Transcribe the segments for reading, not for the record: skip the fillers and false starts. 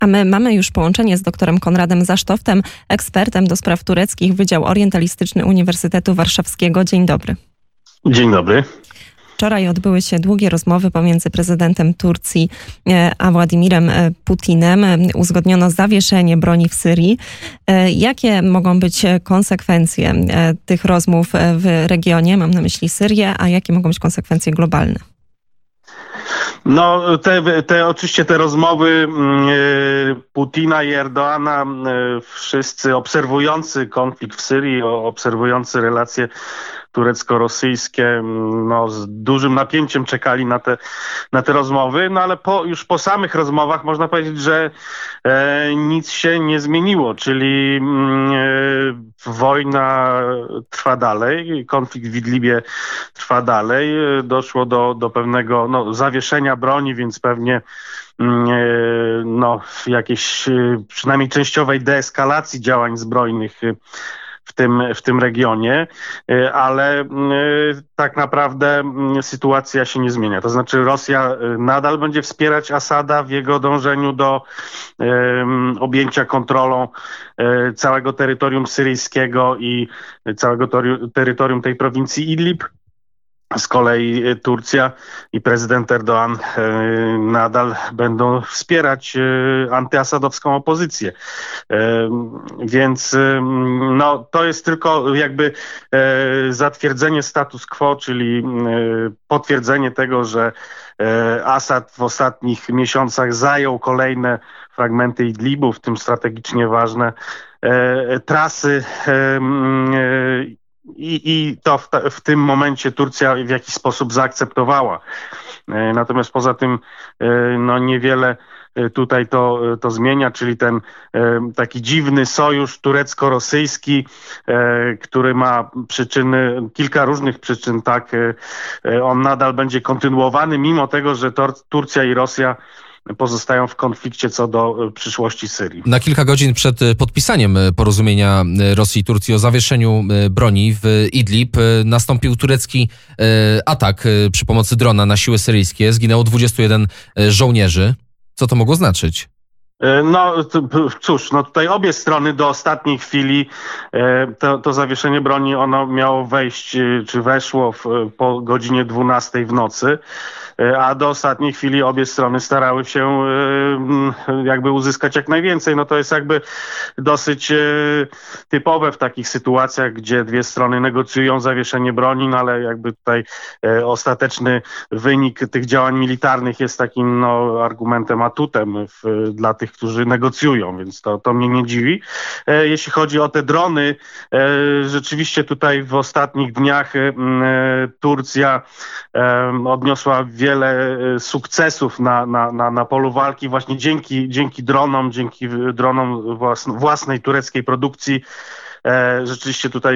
A my mamy już połączenie z doktorem Konradem Zasztoftem, ekspertem do spraw tureckich, Wydział Orientalistyczny Uniwersytetu Warszawskiego. Dzień dobry. Dzień dobry. Wczoraj odbyły się długie rozmowy pomiędzy prezydentem Turcji a Władimirem Putinem. Uzgodniono zawieszenie broni w Syrii. Jakie mogą być konsekwencje tych rozmów w regionie? Mam na myśli Syrię, a jakie mogą być konsekwencje globalne? No, oczywiście te rozmowy Putina i Erdoana, wszyscy obserwujący konflikt w Syrii, obserwujący relacje turecko-rosyjskie, no, z dużym napięciem czekali na te rozmowy, no ale już po samych rozmowach można powiedzieć, że nic się nie zmieniło, czyli wojna trwa dalej, konflikt w Idlibie trwa dalej, doszło do pewnego zawieszenia broni, więc pewnie jakiejś przynajmniej częściowej deeskalacji działań zbrojnych w tym regionie, ale tak naprawdę sytuacja się nie zmienia. To znaczy Rosja nadal będzie wspierać Asada w jego dążeniu do objęcia kontrolą całego terytorium syryjskiego i całego terytorium tej prowincji Idlib. Z kolei Turcja i prezydent Erdoğan nadal będą wspierać antyasadowską opozycję. Więc to jest tylko jakby zatwierdzenie status quo, czyli potwierdzenie tego, że Asad w ostatnich miesiącach zajął kolejne fragmenty Idlibu, w tym strategicznie ważne trasy, i to w tym momencie Turcja w jakiś sposób zaakceptowała. Natomiast poza tym niewiele tutaj to zmienia, czyli ten taki dziwny sojusz turecko-rosyjski, który ma przyczyny, kilka różnych przyczyn, tak, on nadal będzie kontynuowany, mimo tego, że Turcja i Rosja pozostają w konflikcie co do przyszłości Syrii. Na kilka godzin przed podpisaniem porozumienia Rosji i Turcji o zawieszeniu broni w Idlib nastąpił turecki atak przy pomocy drona na siły syryjskie. Zginęło 21 żołnierzy. Co to mogło znaczyć? Tutaj obie strony do ostatniej chwili to zawieszenie broni ono miało wejść, czy weszło po godzinie 12 w nocy, a do ostatniej chwili obie strony starały się jakby uzyskać jak najwięcej. To jest jakby dosyć typowe w takich sytuacjach, gdzie dwie strony negocjują zawieszenie broni, ale jakby tutaj ostateczny wynik tych działań militarnych jest takim argumentem, atutem dla tych, którzy negocjują, więc to mnie nie dziwi. Jeśli chodzi o te drony, rzeczywiście tutaj w ostatnich dniach Turcja odniosła wiele sukcesów na polu walki właśnie dzięki dronom własnej tureckiej produkcji. Rzeczywiście tutaj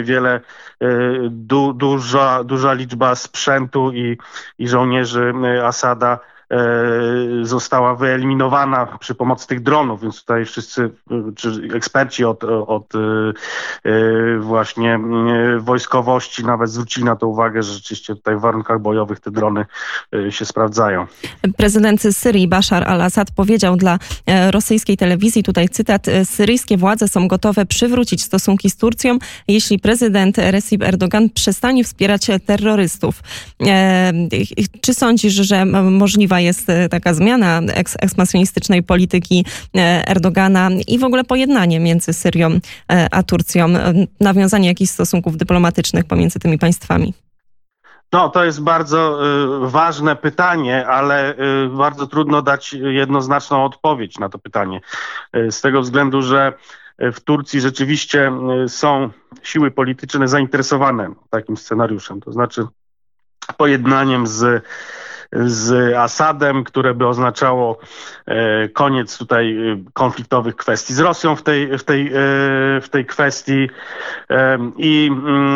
duża liczba sprzętu i żołnierzy Asada została wyeliminowana przy pomocy tych dronów, więc tutaj wszyscy, czy eksperci od właśnie wojskowości nawet zwrócili na to uwagę, że rzeczywiście tutaj w warunkach bojowych te drony się sprawdzają. Prezydent Syrii Bashar al-Assad powiedział dla rosyjskiej telewizji, tutaj cytat: syryjskie władze są gotowe przywrócić stosunki z Turcją, jeśli prezydent Recep Erdoğan przestanie wspierać terrorystów. Czy sądzisz, że możliwa jest taka zmiana ekspansjonistycznej polityki Erdogana i w ogóle pojednanie między Syrią a Turcją, nawiązanie jakichś stosunków dyplomatycznych pomiędzy tymi państwami? To jest bardzo ważne pytanie, ale bardzo trudno dać jednoznaczną odpowiedź na to pytanie. Z tego względu, że w Turcji rzeczywiście są siły polityczne zainteresowane takim scenariuszem, to znaczy pojednaniem z Asadem, które by oznaczało koniec tutaj konfliktowych kwestii z Rosją w tej kwestii i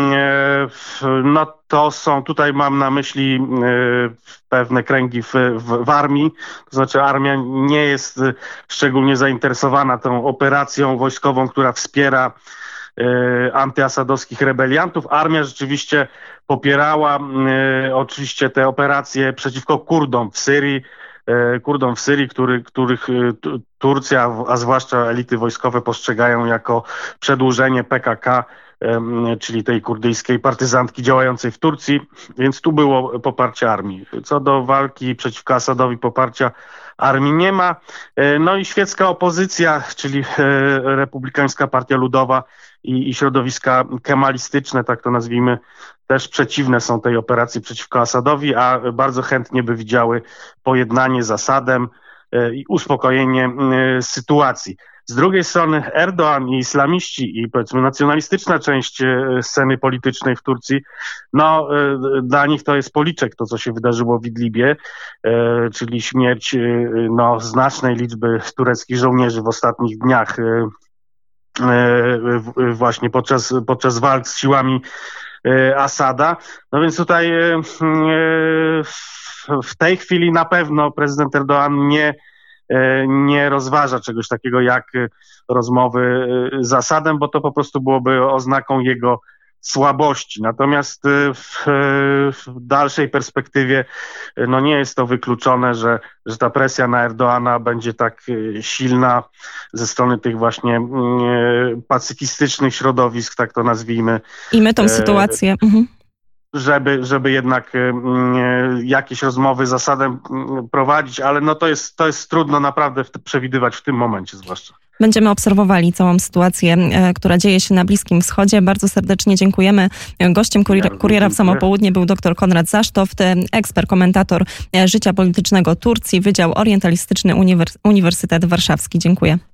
to są, tutaj mam na myśli pewne kręgi w armii, to znaczy armia nie jest szczególnie zainteresowana tą operacją wojskową, która wspiera antyasadowskich rebeliantów. Armia rzeczywiście popierała oczywiście te operacje przeciwko Kurdom w Syrii, Kurdom w Syrii, których Turcja, a zwłaszcza elity wojskowe postrzegają jako przedłużenie PKK, czyli tej kurdyjskiej partyzantki działającej w Turcji, więc tu było poparcie armii. Co do walki przeciwko Asadowi, poparcia armii nie ma. No i świecka opozycja, czyli Republikańska Partia Ludowa i środowiska kemalistyczne, tak to nazwijmy, też przeciwne są tej operacji przeciwko Asadowi, a bardzo chętnie by widziały pojednanie z Asadem i uspokojenie sytuacji. Z drugiej strony Erdoğan i islamiści i powiedzmy nacjonalistyczna część sceny politycznej w Turcji, no dla nich to jest policzek, to co się wydarzyło w Idlibie, czyli śmierć znacznej liczby tureckich żołnierzy w ostatnich dniach właśnie podczas walk z siłami Asada. No więc tutaj w tej chwili na pewno prezydent Erdoğan nie rozważa czegoś takiego jak rozmowy z Asadem, bo to po prostu byłoby oznaką jego słabości. Natomiast w dalszej perspektywie no nie jest to wykluczone, że ta presja na Erdoğana będzie tak silna ze strony tych właśnie pacyfistycznych środowisk, tak to nazwijmy. I my tą sytuację... Żeby jednak jakieś rozmowy z Asadem prowadzić, ale no to jest trudno naprawdę przewidywać w tym momencie zwłaszcza. Będziemy obserwowali całą sytuację, która dzieje się na Bliskim Wschodzie. Bardzo serdecznie dziękujemy. Gościem Kuriera w Samo Południe był dr Konrad Zasztoft, ekspert, komentator życia politycznego Turcji, Wydział Orientalistyczny Uniwersytet Warszawski. Dziękuję.